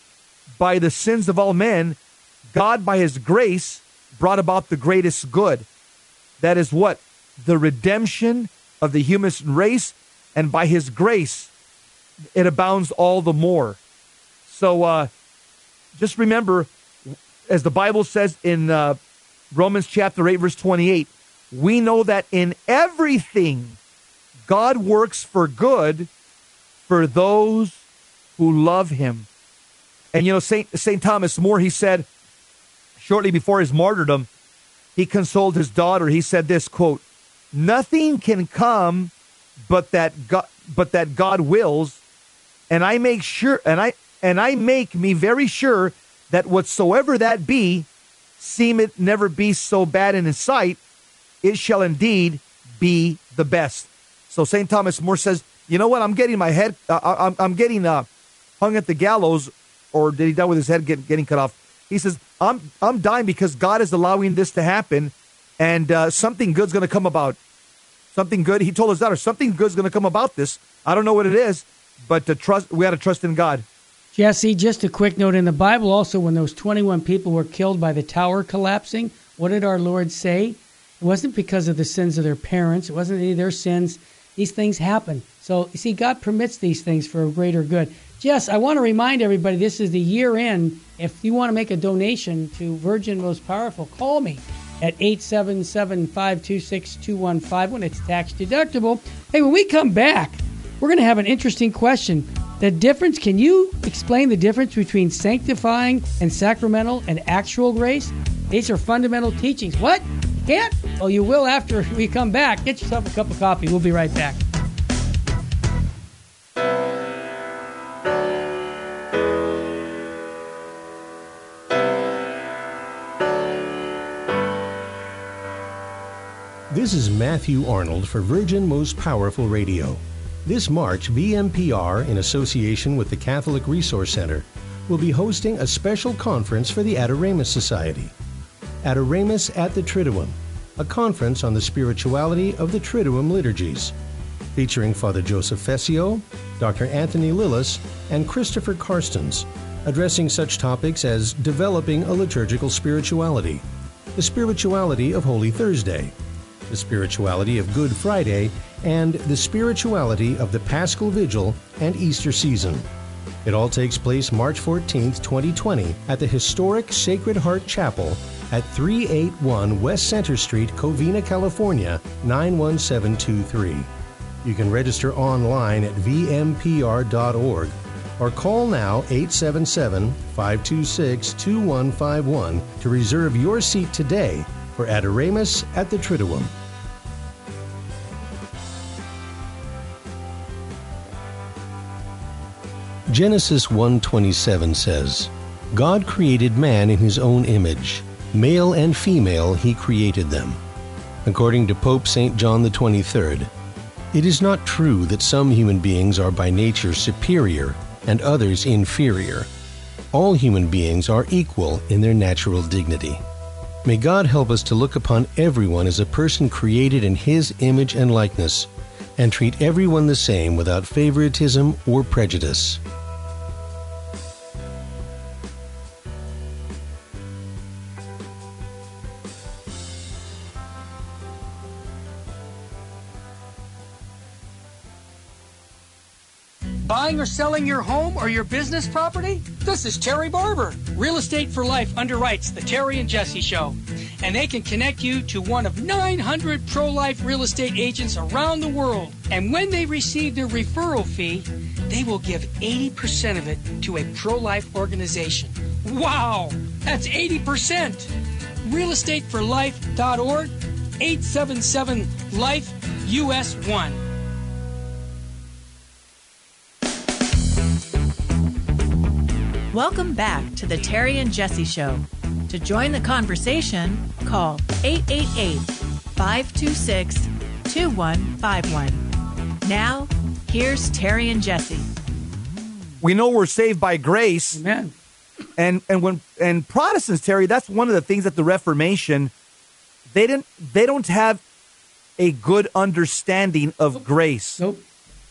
by the sins of all men, God by his grace brought about the greatest good. That is what? The redemption of the human race, and by his grace, it abounds all the more. So uh, just remember, as the Bible says in uh, Romans chapter eight, verse twenty-eight, we know that in everything God works for good for those who love him. And you know, Saint Saint Thomas More, he said, shortly before his martyrdom, he consoled his daughter. He said this, quote, nothing can come but that God, but that God wills, and I make sure, and I and I make me very sure that whatsoever that be, seem it never be so bad in his sight, it shall indeed be the best. So Saint Thomas More says, you know what? I'm getting my head, uh, I'm, I'm getting uh, hung at the gallows, or did he die with his head get, getting cut off? He says, I'm I'm dying because God is allowing this to happen, and uh, something good's going to come about. Something good. He told his daughter, something good's going to come about this. I don't know what it is, but to trust, we got to trust in God. Jesse, just a quick note in the Bible also, when those twenty-one people were killed by the tower collapsing, what did our Lord say? It wasn't because of the sins of their parents. It wasn't any of their sins. These things happen. So, you see, God permits these things for a greater good. Jess, I want to remind everybody, this is the year end. If you want to make a donation to Virgin Most Powerful, call me at eight seven seven, five two six, two one five one. It's tax deductible. Hey, when we come back, we're going to have an interesting question. The difference, can you explain the difference between sanctifying and sacramental and actual grace? These are fundamental teachings. What? You can't? Well, you will after we come back. Get yourself a cup of coffee. We'll be right back. This is Matthew Arnold for Virgin Most Powerful Radio. This March, V M P R, in association with the Catholic Resource Center, will be hosting a special conference for the Adoramus Society. Adoramus at the Triduum, a conference on the spirituality of the Triduum liturgies, featuring Father Joseph Fessio, Doctor Anthony Lillis, and Christopher Karstens, addressing such topics as developing a liturgical spirituality, the spirituality of Holy Thursday, the spirituality of Good Friday, and the spirituality of the Paschal Vigil and Easter season. It all takes place March fourteenth, twenty twenty, at the historic Sacred Heart Chapel at three eighty-one West Center Street, Covina, California, nine one seven two three. You can register online at v m p r dot org or call now eight seven seven, five two six, two one five one to reserve your seat today for Adoramus at the Triduum. Genesis one twenty-seven says, God created man in his own image. Male and female he created them. According to Pope Saint John the twenty-third, it is not true that some human beings are by nature superior and others inferior. All human beings are equal in their natural dignity. May God help us to look upon everyone as a person created in his image and likeness, and treat everyone the same without favoritism or prejudice. Buying or selling your home or your business property? This is Terry Barber. Real Estate for Life underwrites the Terry and Jesse Show. And they can connect you to one of nine hundred pro-life real estate agents around the world. And when they receive their referral fee, they will give eighty percent of it to a pro-life organization. Wow! That's eighty percent! real estate for life dot org, eight seven seven life U S one. Welcome back to the Terry and Jesse Show. To join the conversation, call eight eight eight, five two six, two one five one. Now, here's Terry and Jesse. We know we're saved by grace. Amen. And and when and Protestants, Terry, that's one of the things that the Reformation, they didn't they don't have a good understanding of Nope. grace. Nope.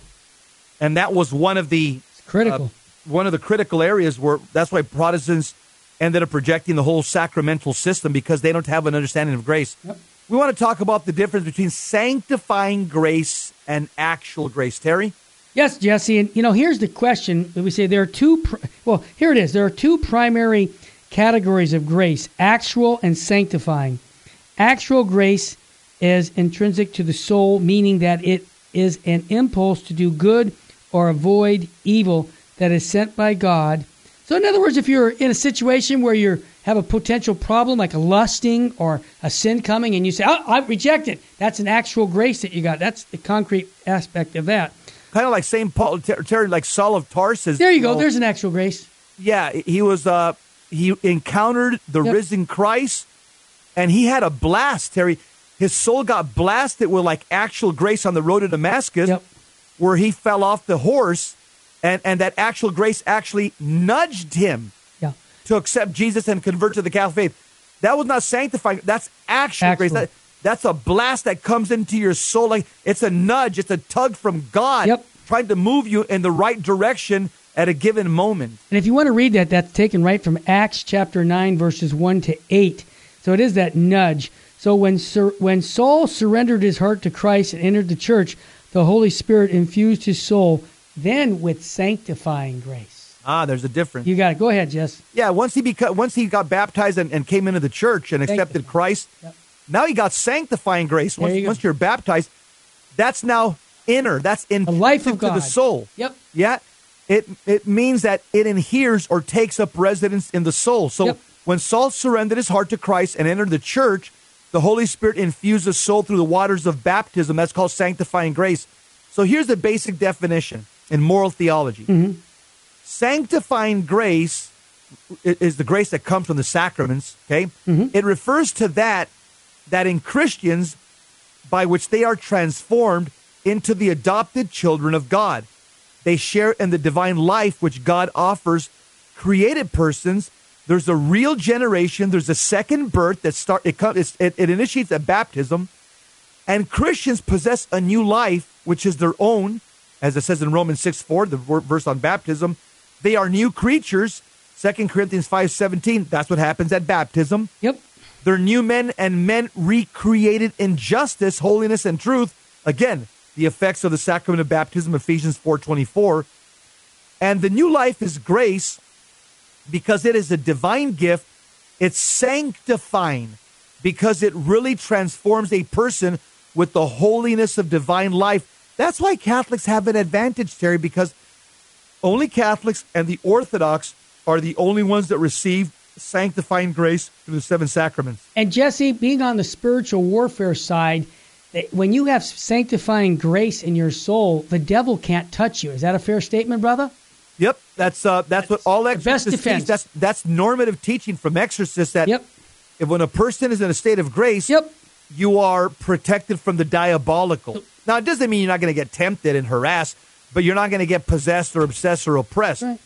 And that was one of the It's critical. uh, one of the critical areas where that's why Protestants ended up rejecting the whole sacramental system, because they don't have an understanding of grace. Yep. We want to talk about the difference between sanctifying grace and actual grace, Terry. Yes, Jesse, and you know, here's the question that we say there are two, pr- well, here it is. There are two primary categories of grace, actual and sanctifying. Actual grace is intrinsic to the soul, meaning that it is an impulse to do good or avoid evil that is sent by God. So in other words, if you're in a situation where you have a potential problem like a lusting or a sin coming and you say, oh, I reject it, that's an actual grace that you got. That's the concrete aspect of that. Kind of like Saint Paul, Ter- Terry, like Saul of Tarsus. There you go. know, There's an actual grace. Yeah, he was. Uh, he encountered the Yep. risen Christ, and he had a blast, Terry. His soul got blasted with like actual grace on the road to Damascus, Yep. where he fell off the horse, and, and that actual grace actually nudged him Yeah. to accept Jesus and convert to the Catholic faith. That was not sanctifying. That's actual, Actual. grace. That, that's a blast that comes into your soul. Like it's a nudge. It's a tug from God, Yep. trying to move you in the right direction at a given moment. And if you want to read that, that's taken right from Acts chapter nine, verses one to eight. So it is that nudge. So when Sir, when Saul surrendered his heart to Christ and entered the church, the Holy Spirit infused his soul then with sanctifying grace. Ah, there's a difference. You got it. Go ahead, Jess. Yeah, once he beca- once he got baptized and, and came into the church and accepted Sanctified. Christ, Yep. now he got sanctifying grace. There Once, you go. once you're baptized, that's now inner. That's in The life of to the God. soul. Yep. Yeah, it it means that it adheres or takes up residence in the soul. So Yep. when Saul surrendered his heart to Christ and entered the church, the Holy Spirit infused his soul through the waters of baptism. That's called sanctifying grace. So here's the basic definition in moral theology. Mm-hmm. Sanctifying grace i- is the grace that comes from the sacraments, okay? Mm-hmm. It refers to that that in Christians by which they are transformed into the adopted children of God. They share in the divine life which God offers created persons. There's a real generation. There's a second birth that start. It comes. It, it initiates a baptism, and Christians possess a new life, which is their own, as it says in Romans six four, the ver- verse on baptism. They are new creatures. Second Corinthians five seventeen. That's what happens at baptism. Yep. They're new men and men recreated in justice, holiness, and truth. Again, the effects of the sacrament of baptism, Ephesians four twenty-four. And the new life is grace because it is a divine gift. It's sanctifying because it really transforms a person with the holiness of divine life. That's why Catholics have an advantage, Terry, because only Catholics and the Orthodox are the only ones that receive sanctifying grace through the seven sacraments. And Jesse, being on the spiritual warfare side, that when you have sanctifying grace in your soul, the devil can't touch you. Is that a fair statement, brother? Yep, that's uh, that's, what all the best exorcists teach. defense. That's that's normative teaching from exorcists. That Yep. if when a person is in a state of grace, Yep. you are protected from the diabolical. Now, it doesn't mean you're not going to get tempted and harassed, but you're not going to get possessed or obsessed or oppressed. Right.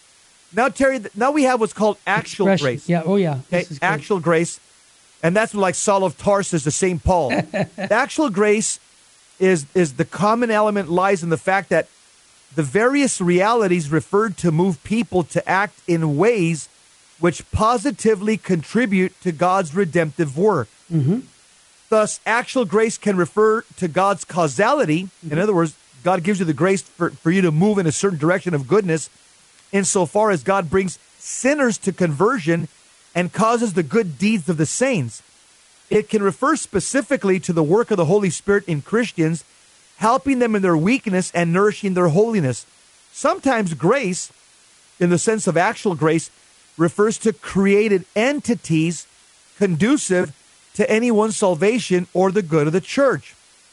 Now, Terry, th- now we have what's called actual Expression. grace. Yeah. Oh, yeah. Okay, This is good. actual grace, and that's like Saul of Tarsus to Saint Paul. Actual grace is is the common element lies in the fact that the various realities referred to move people to act in ways which positively contribute to God's redemptive work. Mm-hmm. Thus, actual grace can refer to God's causality. In other words, God gives you the grace for, for you to move in a certain direction of goodness, insofar as God brings sinners to conversion and causes the good deeds of the saints. It can refer specifically to the work of the Holy Spirit in Christians, helping them in their weakness and nourishing their holiness. Sometimes grace, in the sense of actual grace, refers to created entities conducive to anyone's salvation or the good of the church.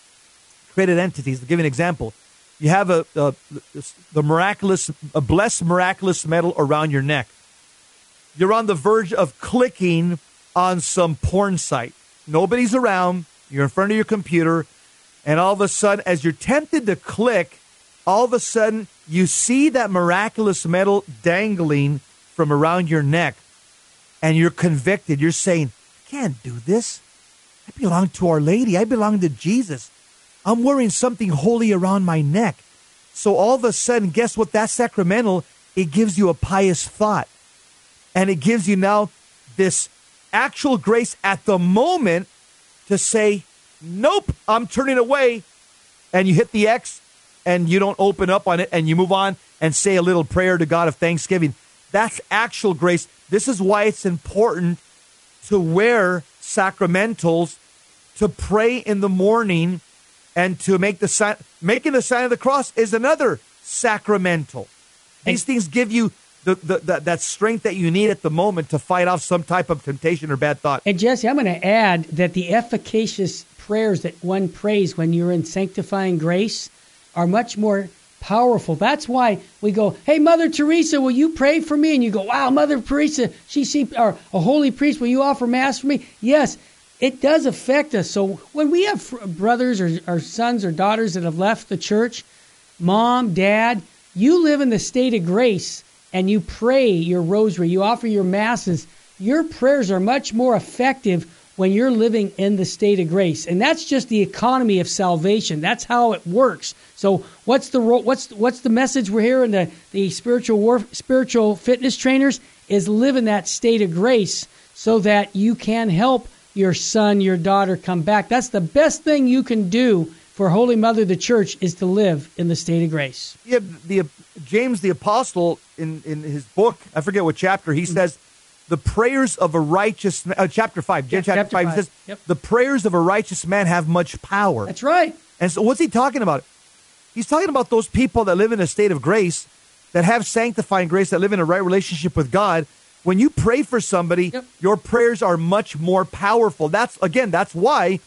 Created entities. I'll give you an example. You have a, a the miraculous, a blessed miraculous medal around your neck. You're on the verge of clicking on some porn site. Nobody's around. You're in front of your computer. And all of a sudden, as you're tempted to click, all of a sudden, you see that miraculous medal dangling from around your neck. And you're convicted. You're saying, I can't do this. I belong to Our Lady. I belong to Jesus. I'm wearing something holy around my neck. So all of a sudden, guess what? That sacramental, it gives you a pious thought. And it gives you now this actual grace at the moment to say, nope, I'm turning away. And you hit the X and you don't open up on it and you move on and say a little prayer to God of thanksgiving. That's actual grace. This is why it's important to wear sacramentals, to pray in the morning, and to make the sign. Making the sign of the cross is another sacramental. These and, things give you the, the, the that strength that you need at the moment to fight off some type of temptation or bad thought. And Jesse, I'm going to add that the efficacious prayers that one prays when you're in sanctifying grace are much more powerful. That's why we go, hey, Mother Teresa, will you pray for me? And you go, wow, Mother Teresa, she see, or a holy priest, will you offer Mass for me? Yes, it does affect us. So when we have brothers or, or sons or daughters that have left the church, mom, dad, you live in the state of grace and you pray your rosary, you offer your masses, your prayers are much more effective when you're living in the state of grace. And that's just the economy of salvation. That's how it works. So what's the what's what's the message we're hearing? The the spiritual war, spiritual fitness trainers is live in that state of grace so that you can help your son, your daughter come back. That's the best thing you can do for Holy Mother the Church, is to live in the state of grace. Yeah, the James the Apostle in, in his book, I forget what chapter, he mm-hmm. says, the prayers of a righteous man, uh, chapter five, James yep, chapter, chapter five, five, he says, yep. the prayers of a righteous man have much power. That's right. And so what's he talking about? He's talking about those people that live in a state of grace, that have sanctifying grace, that live in a right relationship with God. When you pray for somebody, yep. your prayers are much more powerful. That's, again, that's why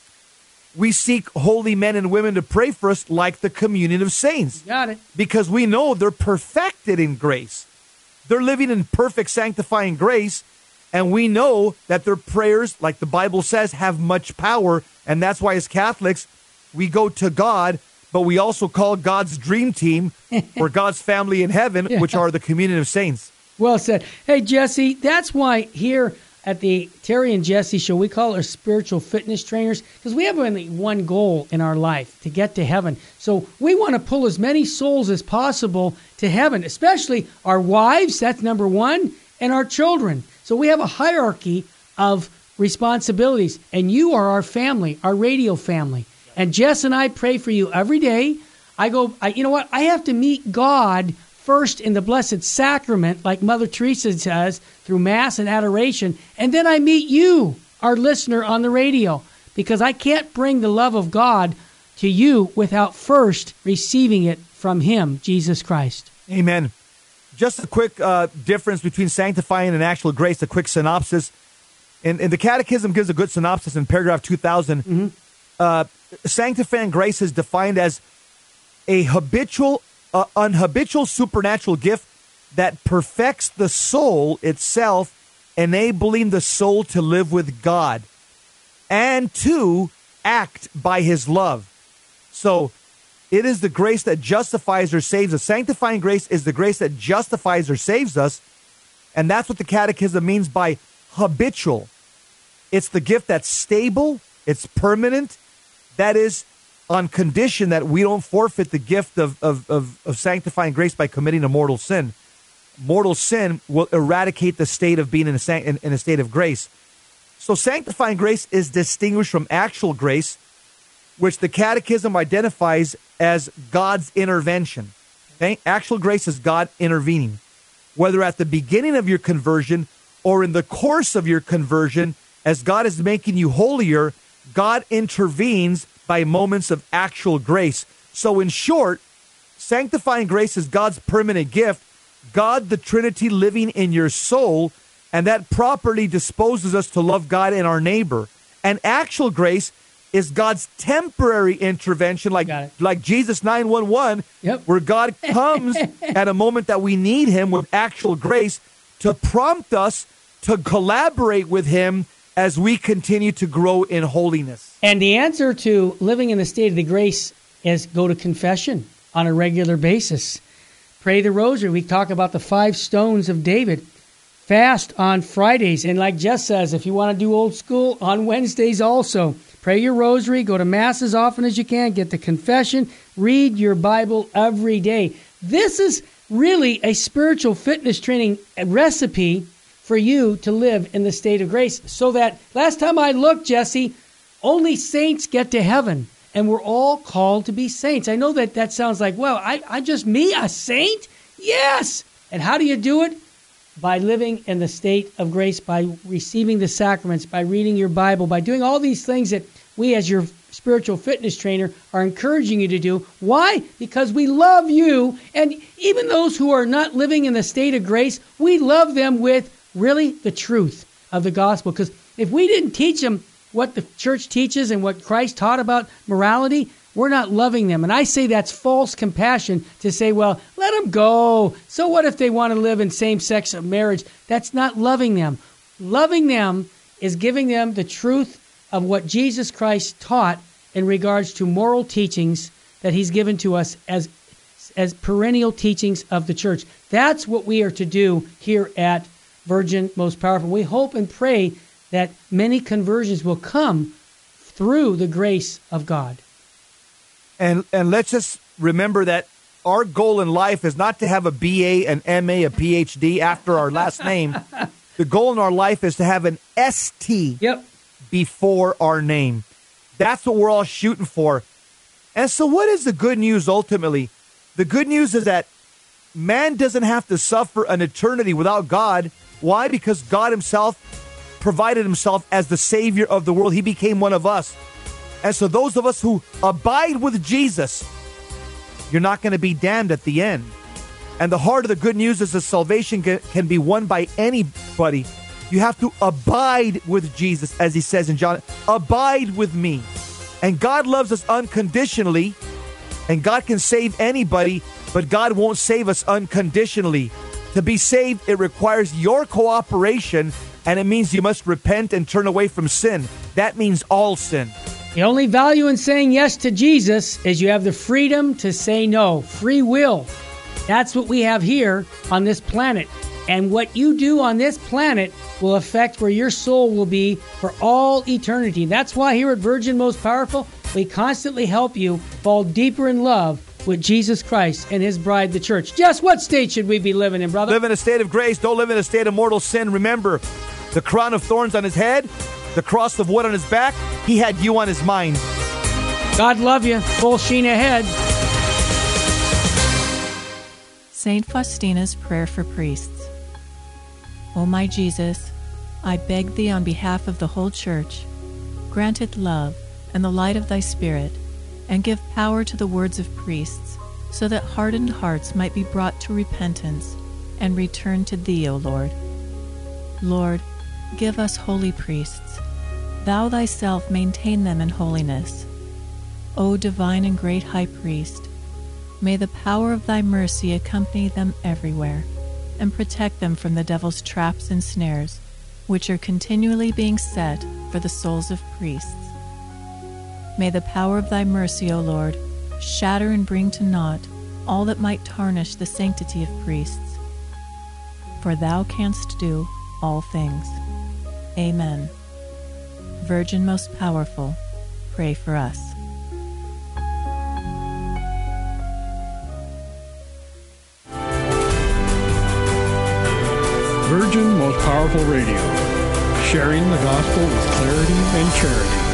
we seek holy men and women to pray for us, like the communion of saints. Got it. Because we know they're perfected in grace. They're living in perfect sanctifying grace, and we know that their prayers, like the Bible says, have much power, and that's why as Catholics, we go to God, but we also call God's dream team or God's family in heaven, yeah. which are the communion of saints. Well said. Hey, Jesse, that's why here at the Terry and Jesse Show, we call our spiritual fitness trainers, because we have only one goal in our life, to get to heaven. So we want to pull as many souls as possible to heaven, especially our wives, that's number one, and our children. So we have a hierarchy of responsibilities, and you are our family, our radio family. And Jess and I pray for you every day. I go, I, you know what? I have to meet God first in the Blessed Sacrament, like Mother Teresa says, through Mass and adoration, and then I meet you, our listener on the radio, because I can't bring the love of God to you without first receiving it from Him, Jesus Christ. Amen. Just a quick uh, difference between sanctifying and actual grace, a quick synopsis. And, and the Catechism gives a good synopsis in paragraph two thousand. Mm-hmm. Uh, sanctifying grace is defined as a habitual Uh, an habitual supernatural gift that perfects the soul itself, enabling the soul to live with God and to act by His love. So it is the grace that justifies or saves us. Sanctifying grace is the grace that justifies or saves us, and that's what the Catechism means by habitual. It's the gift that's stable, it's permanent, that is, on condition that we don't forfeit the gift of, of, of, of sanctifying grace by committing a mortal sin. Mortal sin will eradicate the state of being in a, in, in a state of grace. So sanctifying grace is distinguished from actual grace which the Catechism identifies as God's intervention. Okay? Actual grace is God intervening. Whether at the beginning of your conversion or in the course of your conversion, as God is making you holier, God intervenes by moments of actual grace. So in short, sanctifying grace is God's permanent gift, God the Trinity living in your soul, and that properly disposes us to love God and our neighbor. And actual grace is God's temporary intervention, like like Jesus nine one one, yep. where God comes at a moment that we need him with actual grace to prompt us to collaborate with him as we continue to grow in holiness. And the answer to living in the state of the grace is go to confession on a regular basis. Pray the rosary. We talk about the five stones of David. Fast on Fridays. And like Jess says, if you want to do old school, on Wednesdays also. Pray your rosary. Go to Mass as often as you can. Get the confession. Read your Bible every day. This is really a spiritual fitness training recipe for you to live in the state of grace. So that last time I looked, Jesse, only saints get to heaven. And we're all called to be saints. I know that that sounds like, well, I, I just, me, a saint? Yes. And how do you do it? By living in the state of grace, by receiving the sacraments, by reading your Bible, by doing all these things that we as your spiritual fitness trainer are encouraging you to do. Why? Because we love you. And even those who are not living in the state of grace, we love them with really the truth of the gospel. Because if we didn't teach them what the church teaches and what Christ taught about morality, we're not loving them. And I say that's false compassion to say, well, let them go. So what if they want to live in same-sex marriage? That's not loving them. Loving them is giving them the truth of what Jesus Christ taught in regards to moral teachings that he's given to us as, as perennial teachings of the church. That's what we are to do here at Virgin Most Powerful. We hope and pray that many conversions will come through the grace of God. And and let's just remember that our goal in life is not to have a B A, an M A, a P H D after our last name. The goal in our life is to have an S T yep. before our name. That's what we're all shooting for. And so what is the good news ultimately? The good news is that man doesn't have to suffer an eternity without God. Why? Because God himself provided himself as the Savior of the world. He became one of us. And so those of us who abide with Jesus, you're not going to be damned at the end. And the heart of the good news is that salvation can, can be won by anybody. You have to abide with Jesus, as he says in John. Abide with me. And God loves us unconditionally. And God can save anybody, but God won't save us unconditionally. To be saved, it requires your cooperation, and it means you must repent and turn away from sin. That means all sin. The only value in saying yes to Jesus is you have the freedom to say no. Free will. That's what we have here on this planet. And what you do on this planet will affect where your soul will be for all eternity. That's why here at Virgin Most Powerful, we constantly help you fall deeper in love with Jesus Christ and his bride, the church. Jess, what state should we be living in, brother? Live in a state of grace. Don't live in a state of mortal sin. Remember, the crown of thorns on his head, the cross of wood on his back, he had you on his mind. God love you. Full sheen ahead. Saint Faustina's Prayer for Priests. O my Jesus, I beg thee on behalf of the whole Church, grant it love and the light of thy Spirit, and give power to the words of priests, so that hardened hearts might be brought to repentance and return to thee, O Lord. Lord, give us holy priests. Thou thyself maintain them in holiness. O divine and great High Priest, may the power of thy mercy accompany them everywhere, and protect them from the devil's traps and snares, which are continually being set for the souls of priests. May the power of thy mercy, O Lord, shatter and bring to naught all that might tarnish the sanctity of priests. For thou canst do all things. Amen. Virgin Most Powerful, pray for us. Virgin Most Powerful Radio, sharing the gospel with clarity and charity.